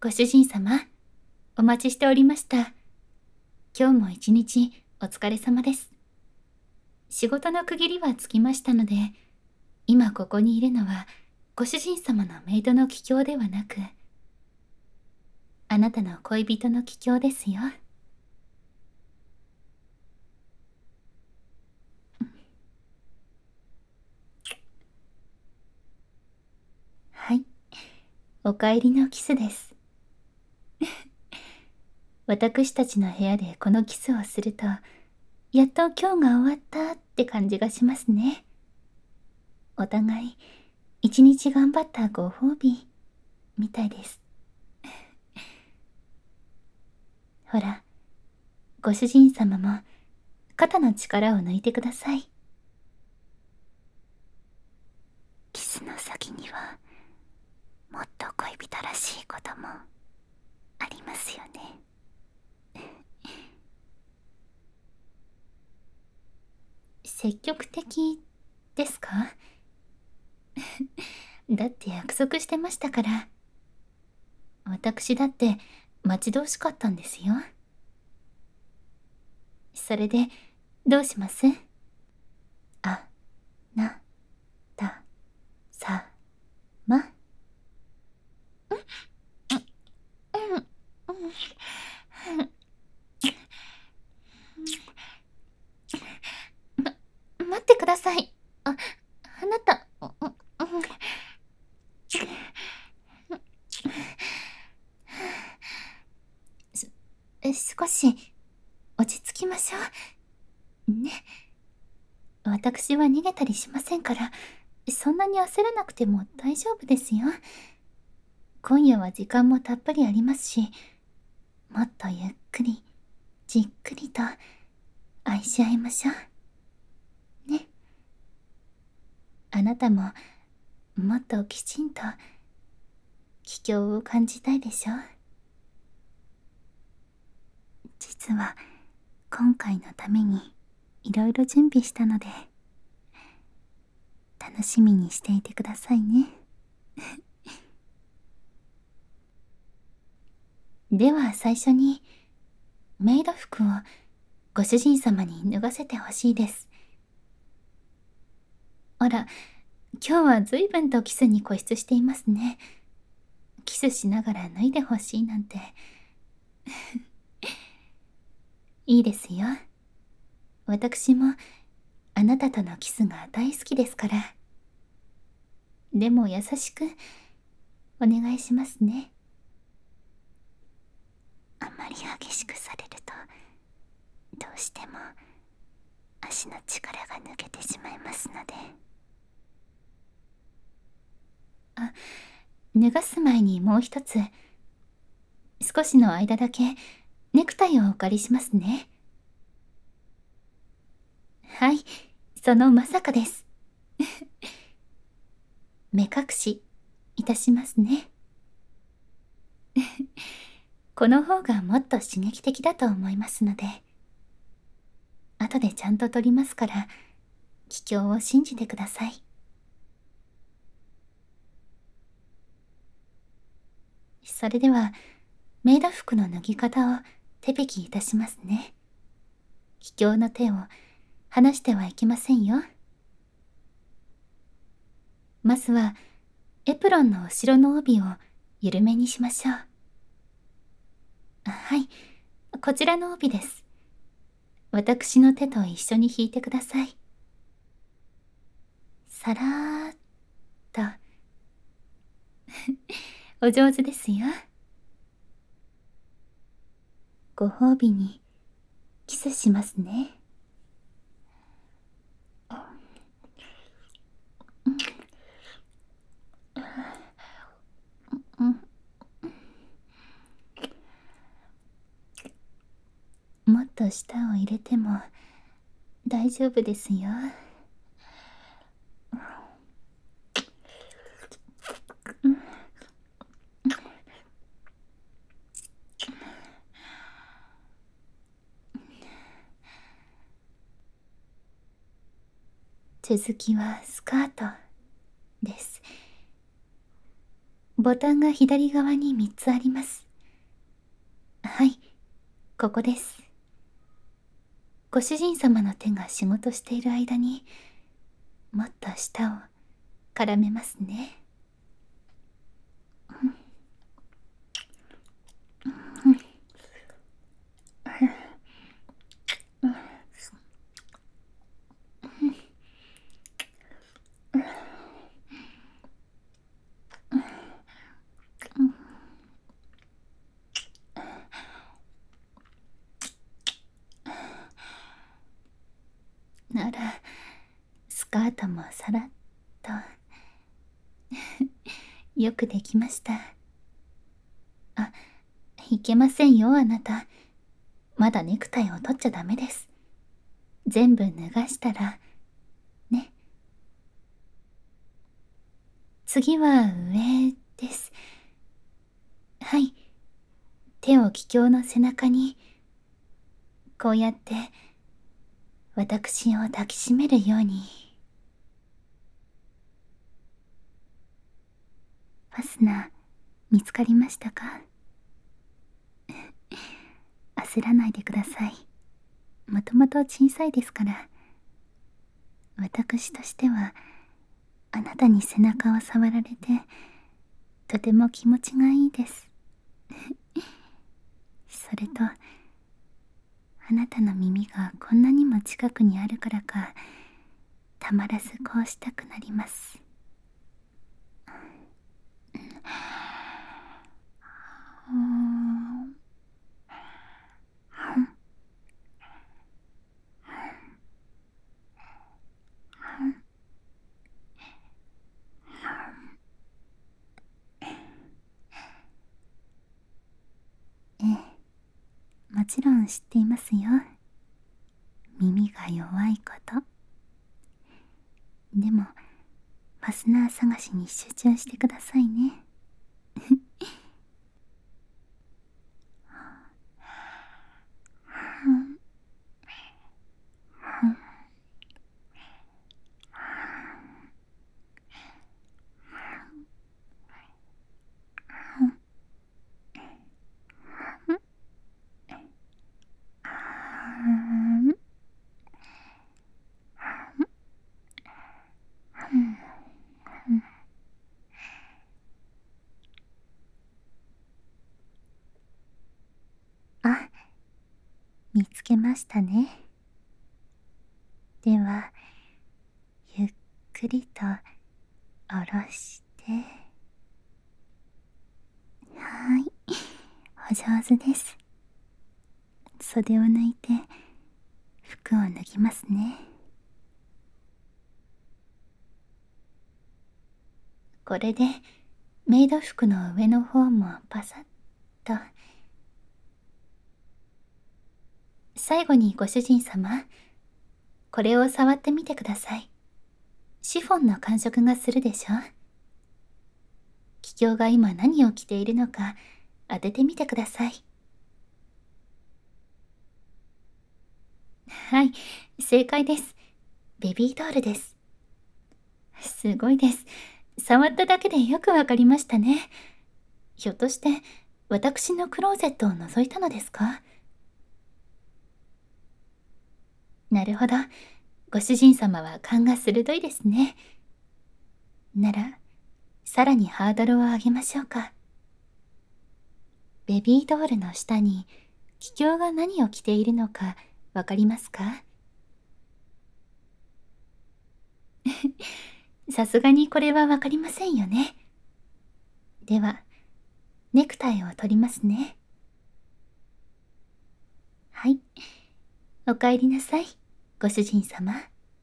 ご主人様、お待ちしておりました。今日も一日お疲れ様です。仕事の区切りはつきましたので、今ここにいるのはご主人様のメイドの帰郷ではなく、あなたの恋人の帰郷ですよ。はい、お帰りのキスです。私たちの部屋でこのキスをすると、やっと今日が終わったって感じがしますね。お互い、一日頑張ったご褒美、みたいです。ほら、ご主人様も肩の力を抜いてください。キスの先には、もっと恋人らしいこともありますよね。積極的ですか？だって約束してましたから。私だって待ち遠しかったんですよ。それでどうします？あなたさま。待ってください。あなた、少し落ち着きましょう。ね。私は逃げたりしませんから、そんなに焦らなくても大丈夫ですよ。今夜は時間もたっぷりありますし、もっとゆっくり、じっくりと愛し合いましょう。ね。あなたももっときちんと帰郷を感じたいでしょ？実は今回のためにいろいろ準備したので、楽しみにしていてくださいね。では最初にメイド服をご主人様に脱がせてほしいです。あら、今日は随分とキスに固執していますね。キスしながら脱いでほしいなんて。いいですよ。私もあなたとのキスが大好きですから。でも優しくお願いしますね。あまり激しくされると、どうしても足の力が抜けてしまいますので。あ、脱がす前にもう一つ、少しの間だけネクタイをお借りしますね。はい、そのまさかです。目隠しいたしますね。この方がもっと刺激的だと思いますので、後でちゃんと撮りますから、帰郷を信じてください。それでは、メイド服の脱ぎ方を手引きいたしますね。帰郷の手を離してはいけませんよ。まずは、エプロンの後ろの帯を緩めにしましょう。はい、こちらの帯です。私の手と一緒に引いてください。さらーっと。お上手ですよ。ご褒美にキスしますね。うん、もっと舌を入れても大丈夫ですよ。続きはスカートです。 ボタンが左側に3つあります。はい、ここです。ご主人様の手が仕事している間に、もっと舌を絡めますね。なら、スカートもさらっと。よくできました。あ、いけませんよ、あなた。まだネクタイを取っちゃダメです。全部脱がしたら、ね。次は上です。はい。手を桔梗の背中に、こうやって、私を抱きしめるように。ファスナー、見つかりましたか？焦らないでください。もともと小さいですから。私としては、あなたに背中を触られて、とても気持ちがいいです。それと、あなたの耳がこんなにも近くにあるからか、たまらずこうしたくなります。ええ、もちろん知っていますよ。耳が弱いこと。でも、ファスナー探しに集中してくださいね。あ、見つけましたね。では、ゆっくりと下ろして。はい、お上手です。袖を抜いて服を脱ぎますね。これでメイド服の上の方もパサッと。最後にご主人様、これを触ってみてください。シフォンの感触がするでしょ？桔梗が今何を着ているのか当ててみてください。はい、正解です。ベビードールです。すごいです。触っただけでよくわかりましたね。ひょっとして私のクローゼットを覗いたのですか？なるほど。ご主人様は勘が鋭いですね。なら、さらにハードルを上げましょうか。ベビードールの下に、桔梗が何を着ているのかわかりますか？さすがにこれはわかりませんよね。では、ネクタイを取りますね。はい。お帰りなさい、ご主人様。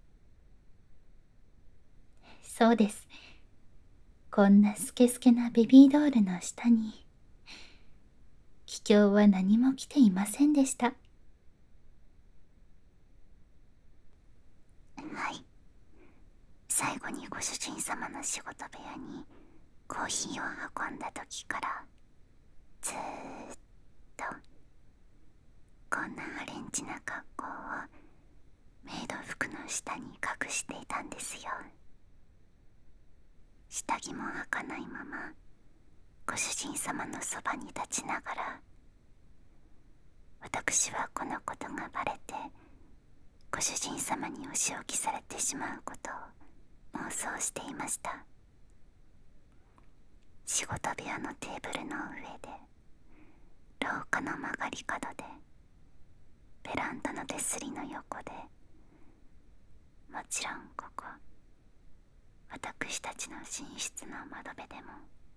そうです。こんなスケスケなベビードールの下に、桔梗は何も着ていませんでした。はい。最後にご主人様の仕事部屋にコーヒーを運んだ時からずーっとこんなハレンチな格好をメイド服の下に隠していたんですよ。下着も履かないままご主人様のそばに立ちながら、私はこのことがバレてご主人様にお仕置きされてしまうことを妄想していました。仕事部屋のテーブルの上で、廊下の曲がり角で、ベランダの手すりの横で、もちろんここ私たちの寝室の窓辺でも、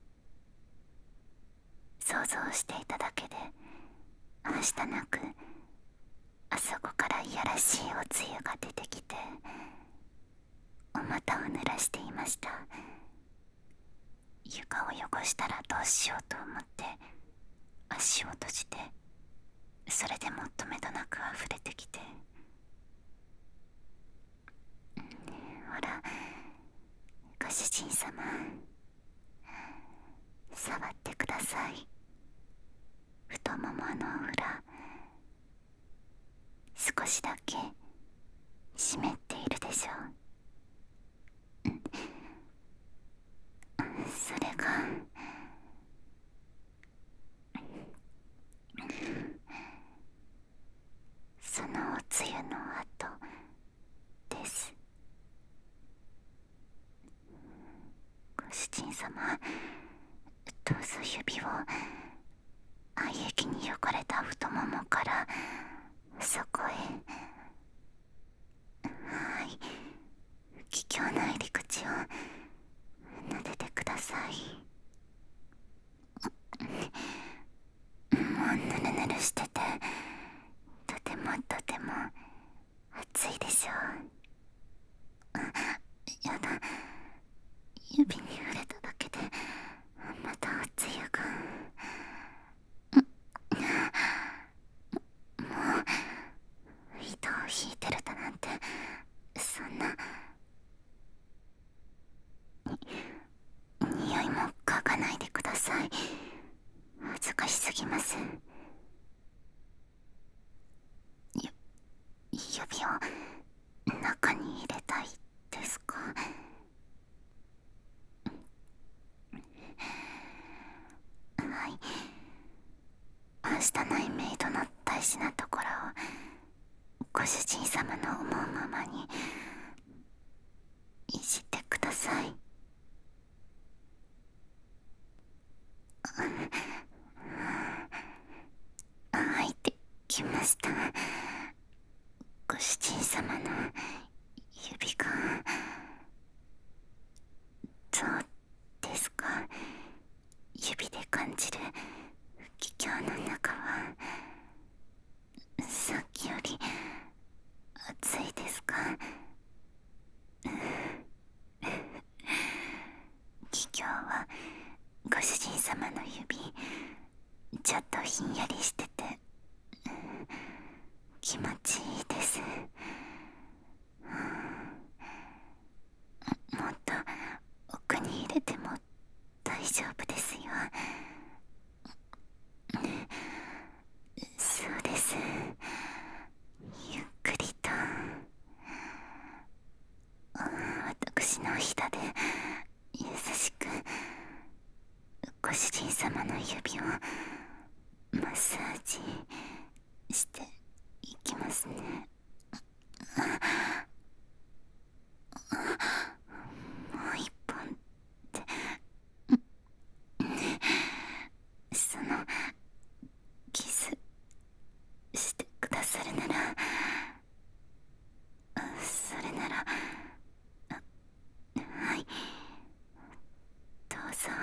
想像していただけではしたなく、あそこからいやらしいおつゆが出てきて、お股を濡らしていました。床を汚したらどうしようと思って足を閉じて、それでもとめどなく溢れてきて、ほらご主人様、触ってください。太ももの裏、少しだけ湿っているでしょう。それがそのおつゆの跡です。ご主人様、どうぞ指を愛液に汚れた太ももからそこへ。はい、気胸の入り口を撫でてください。もうぬるぬるしてて、とてもとても熱いでしょう。やだ、指に触れただけでまたおつゆが。もう糸を引いてるだなんて、そんな匂いも嗅がないでください。恥ずかしすぎます。指を中に入れたいですか？はい、はしたないメイドの大事なところをご主人様の思うままにいじってください。入ってきました。ご主人様の指が。どうですか？指で感じる気胸の中はさっきより熱いですか？気胸はご主人様の指ちょっとひんやりしてて気持ちいいです。もっと奥に入れても大丈夫ですよ。そうです。ゆっくりと私のひだで優しくご主人様の指をマッサージしていきますね。もう一本ってそのキスしてくださるなら、それなら、はい、どうぞ。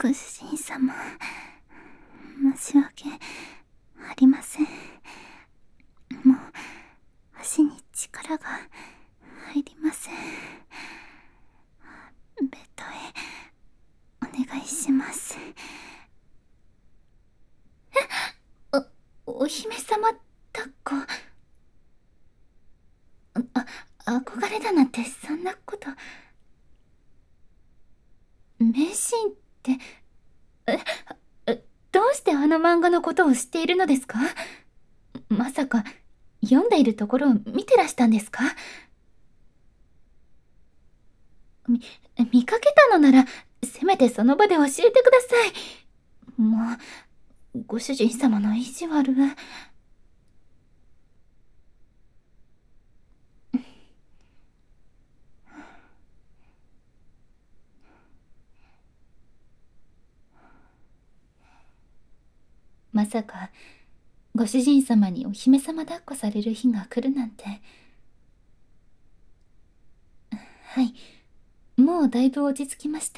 ご主人様、申し訳ありません。もう足に力が入りません。ベッドへお願いします。お姫様抱っこ。憧れだなんてそんなこと。名シーンって、どうしてあの漫画のことを知っているのですか？まさか、読んでいるところを見てらしたんですか？見かけたのなら、せめてその場で教えてください。もう、ご主人様の意地悪。まさか、ご主人様にお姫様抱っこされる日が来るなんて。はい、もうだいぶ落ち着きました。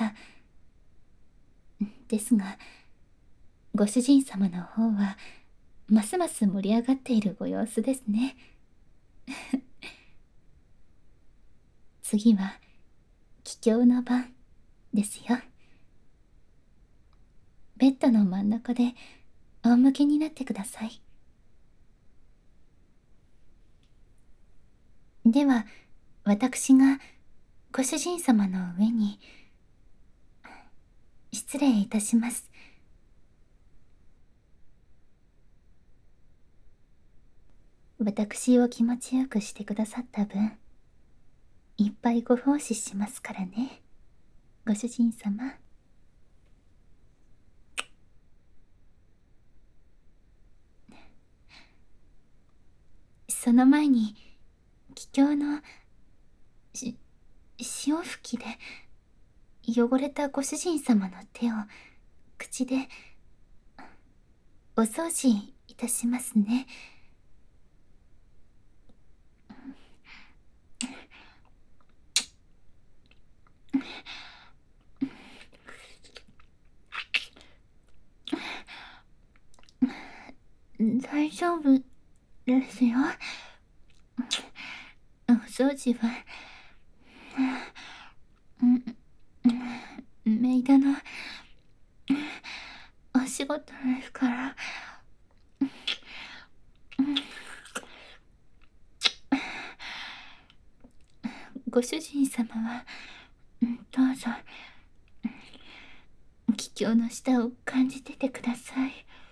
ですが、ご主人様の方は、ますます盛り上がっているご様子ですね。次は、帰郷の番ですよ。ベッドの真ん中で仰向けになってください。では、私がご主人様の上に、失礼いたします。私を気持ちよくしてくださった分、いっぱいご奉仕しますからね、ご主人様。その前に、気境の、潮吹きで、汚れたご主人様の手を、口で、お掃除いたしますね。大丈夫ですよ。お掃除は、メイドのお仕事ですから。ご主人様は、どうぞ、気境の下を感じててください。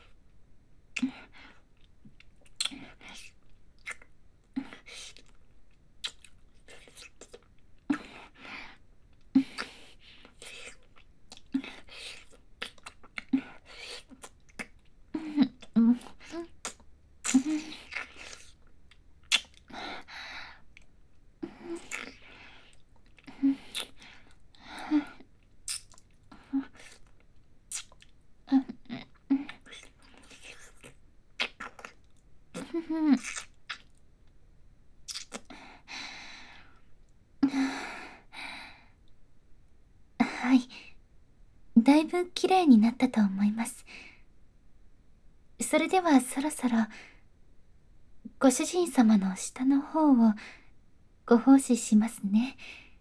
はい、だいぶ綺麗になったと思います。それではそろそろ、ご主人様の下の方をご奉仕しますね。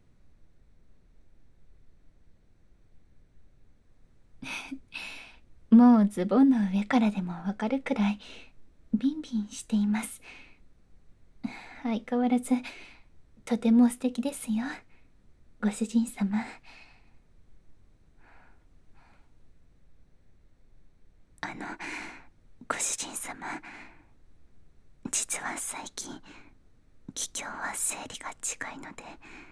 もうズボンの上からでもわかるくらいビンビンしています。相変わらずとても素敵ですよ、ご主人様。ご主人様、実は最近気境は生理が近いので、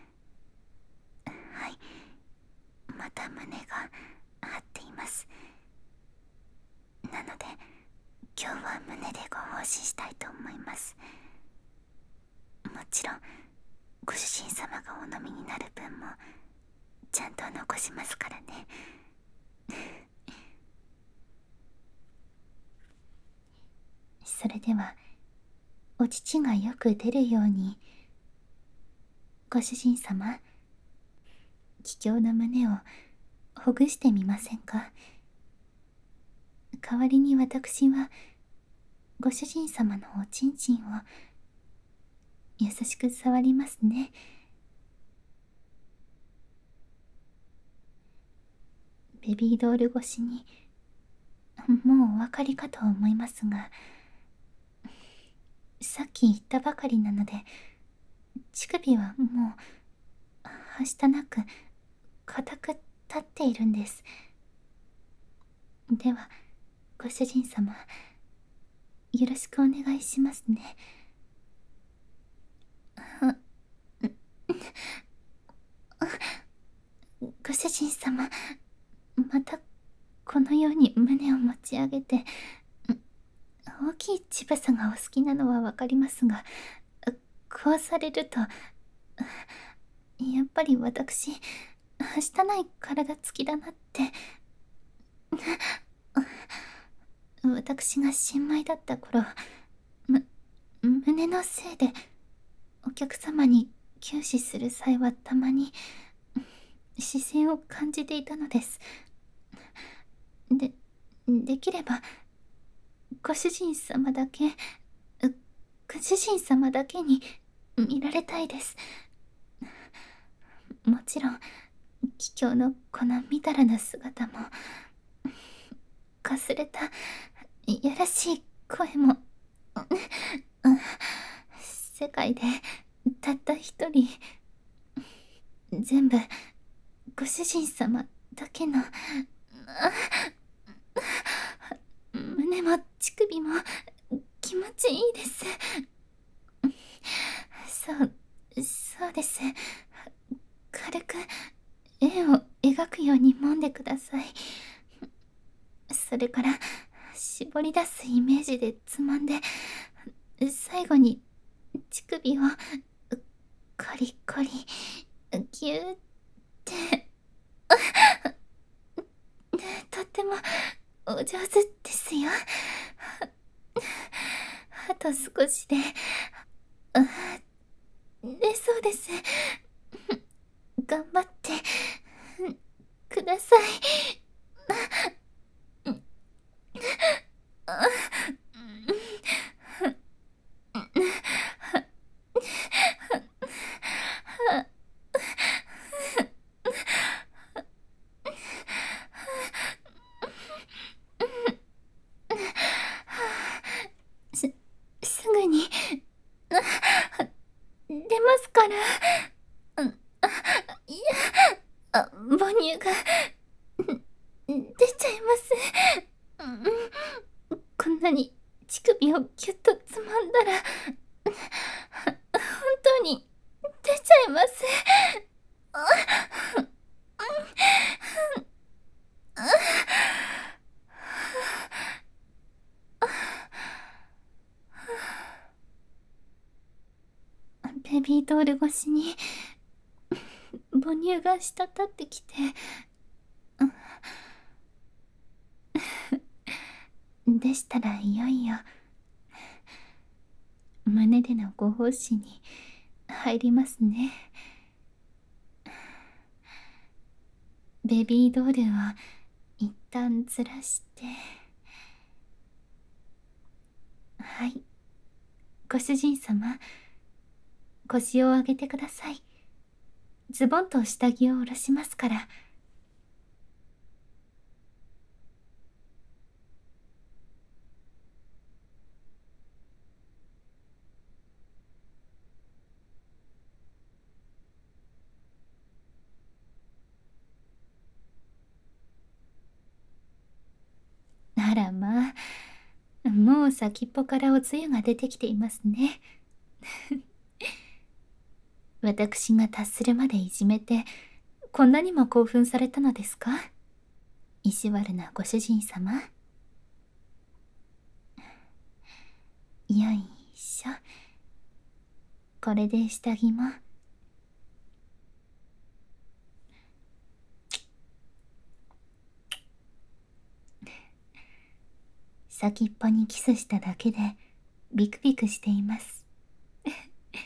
はい、また胸が張っています。なので今日は胸でご奉仕したいと思います。もちろんご主人様がお飲みになる分もちゃんと残しますからね。それでは、お乳がよく出るように、ご主人様、気境の胸をほぐしてみませんか？代わりに私はご主人様のおちんちんを優しく触りますね。ベビードール越しにもうお分かりかと思いますが、さっき言ったばかりなので、乳首はもうはしたなく固く立っているんです。ではご主人様、よろしくお願いしますね。ご主人様、またこのように胸を持ち上げて、大きい乳房がお好きなのはわかりますが、こうされるとやっぱり私はしたない体つきだなって。私が新米だった頃、胸のせいでお客様に給仕する際はたまに視線を感じていたのです。できればご主人様だけ、ご主人様だけに見られたいです。もちろん桔梗のこのみだらな姿も、かすれたいやらしい声も、世界でたった一人、全部ご主人様だけの、胸も乳首も気持ちいいです。そうです。軽く円を描くように揉んでください。それから絞り出すイメージでつまんで、最後に乳首をコリコリギューってとってもお上手ですよ。あと少しで、そうです。頑張ってください。すぐに出ますから。いや、母乳が出ちゃいます。こんなに乳首をギュッとつまんだら本当に出ちゃいます。ベビードール越しに母乳が滴ってきて、でしたらいよいよ胸でのご奉仕に入りますね。ベビードールを一旦ずらして、はい、ご主人様、腰を上げてください。ズボンと下着を下ろしますから。あらまあ、もう先っぽからおつゆが出てきていますね。私が達するまでいじめて、こんなにも興奮されたのですか？意地悪なご主人様。よいしょ。これで下着も。先っぽにキスしただけでビクビクしています。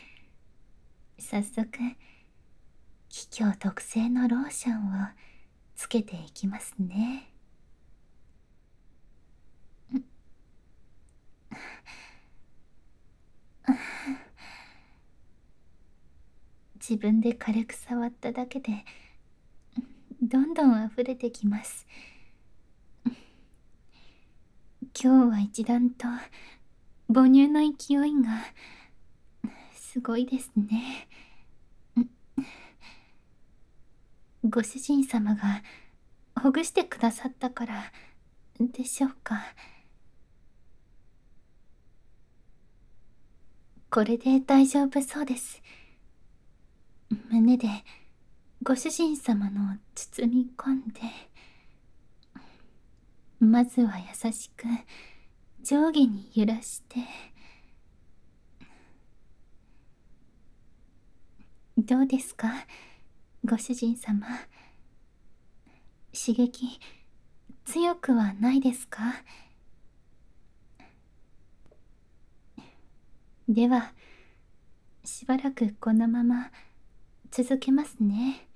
早速桔梗特製のローションをつけていきますね。自分で軽く触っただけでどんどん溢れてきます。今日は一段と母乳の勢いがすごいですね。ご主人様がほぐしてくださったからでしょうか。これで大丈夫そうです。胸でご主人様の包み込んで、まずは優しく上下に揺らして。どうですか、ご主人様。刺激強くはないですか？ではしばらくこのまま続けますね。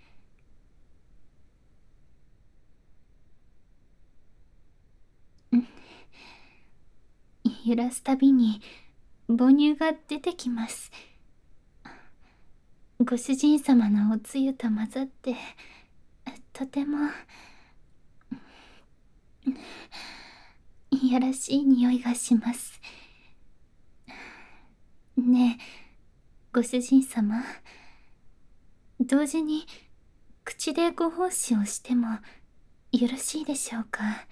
揺らすたびに母乳が出てきます。ご主人様のおつゆと混ざってとてもいやらしい匂いがします。ねえ、ご主人様、同時に口でご奉仕をしてもよろしいでしょうか？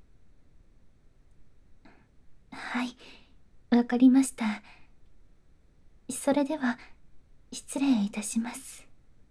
はい、わかりました。それでは失礼いたします。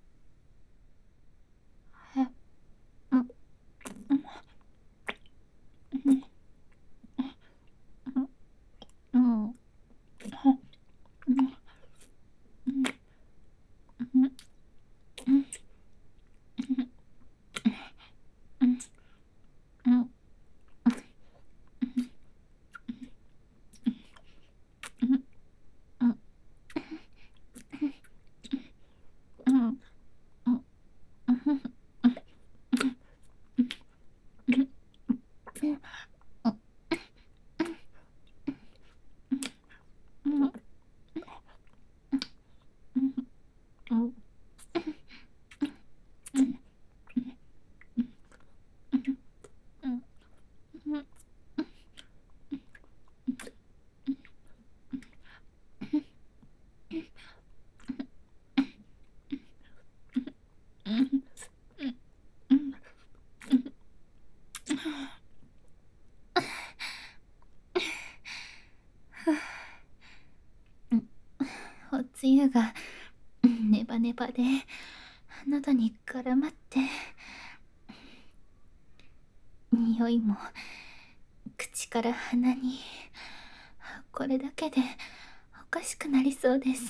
おつゆがネバネバで喉に絡まって、匂いも口から鼻に。これだけでおかしくなりそうです。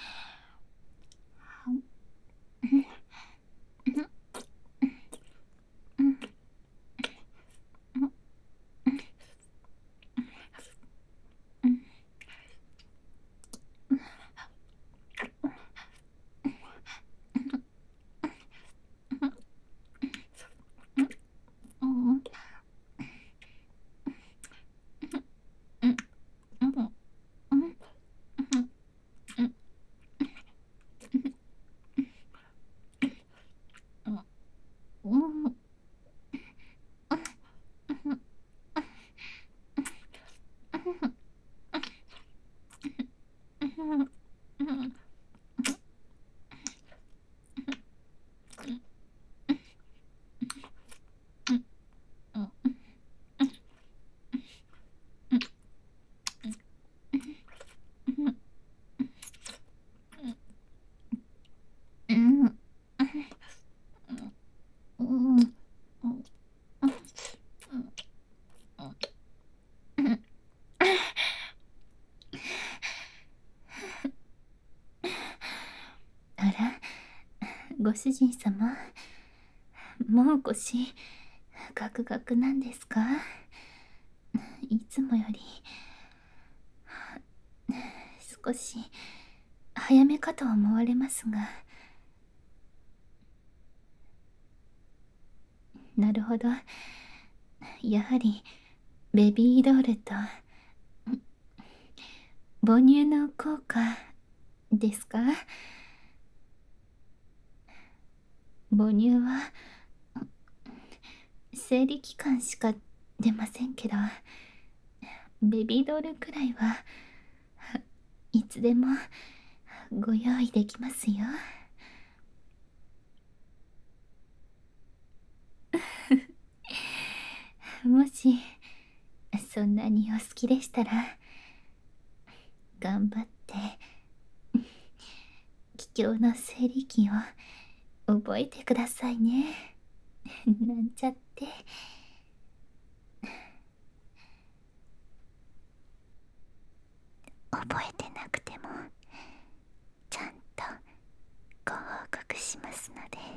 あら、ご主人様、もう腰ガクガクなんですか？いつもより少し早めかと思われますが。 なるほど。やはりベビードールと母乳の効果ですか？母乳は生理期間しか出ませんけど、ベビードールくらいはいつでもご用意できますよ。もしそんなにお好きでしたら頑張って気境の生理期を覚えてくださいね。なんちゃって。覚えてなくてもちゃんとご報告しますので。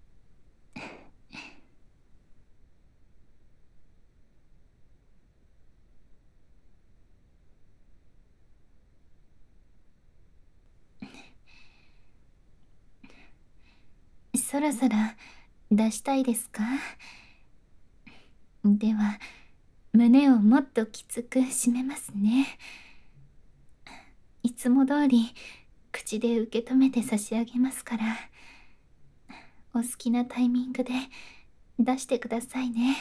そろそろ出したいですか？では胸をもっときつく締めますね。いつも通り口で受け止めて差し上げますから、お好きなタイミングで出してくださいね。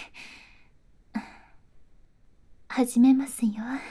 始めますよ。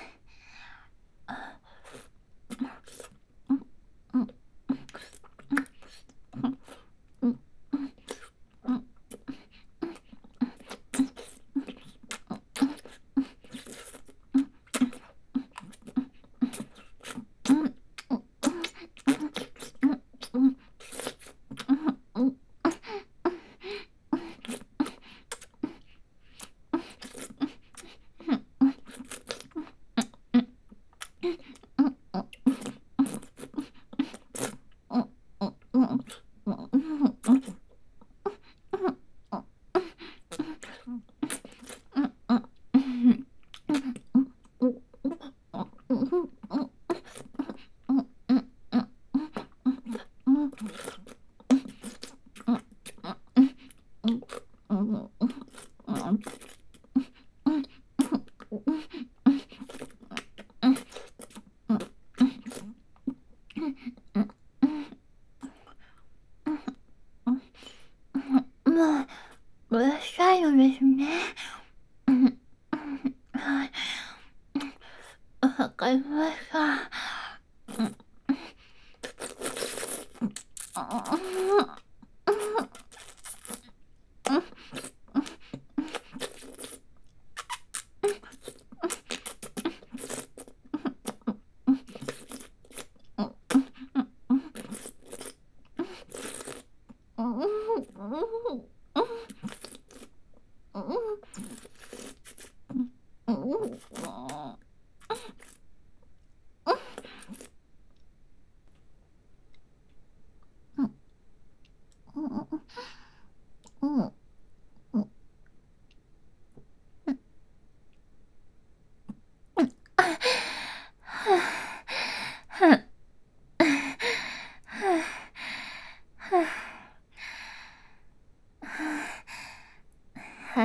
もううるさいのですね。はい、わかりました。はい、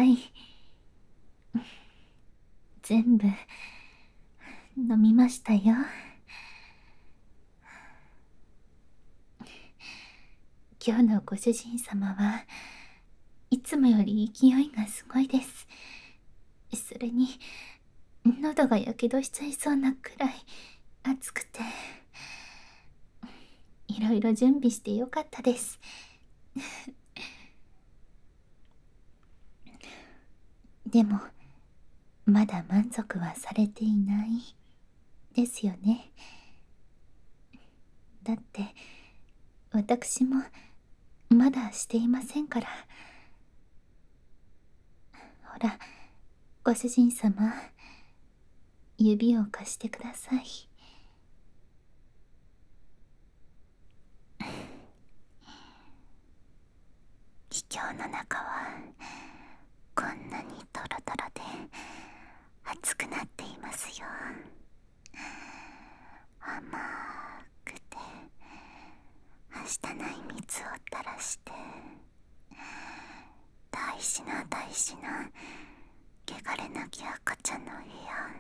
全部飲みましたよ。今日のご主人様はいつもより勢いがすごいです。それに喉がやけどしちゃいそうなくらい暑くて、いろいろ準備してよかったです。でもまだ満足はされていないですよね。だって私もまだしていませんから。ほら、ご主人様、指を貸してください。気境の中はこんなにトロトロで熱くなっていますよ。甘くてはしたない蜜を垂らして大事な大汚れなき赤ちゃんの部屋、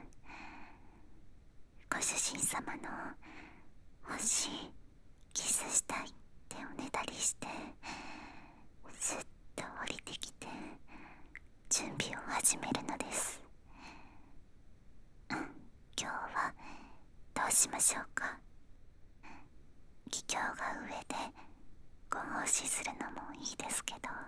ご主人様の欲しいキスしたいっておねだりして、すっと降りてきて準備を始めるのです。今日はどうしましょうか。桔梗が上でご奉仕するのもいいですけど、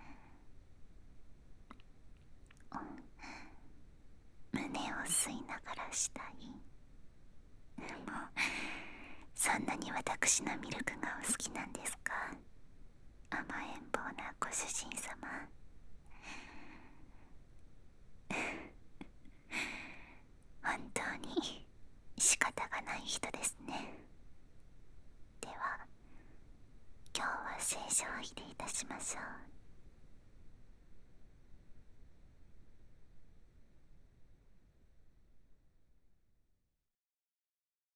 胸を吸いながらしたい。もうそんなに私のミルクがお好きなんですか。甘えん坊なご主人様。